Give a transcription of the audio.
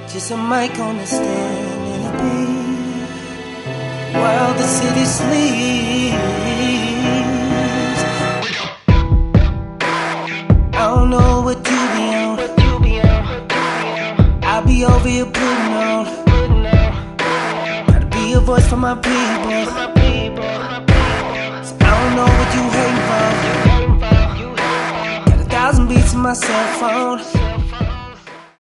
Just a mic on the stand and a beat while the city sleeps. I don't know what you be on. I'll be over here putting on. Gotta be a voice for my people. So I don't know what you hating for. Got 1,000 beats in my cell phone.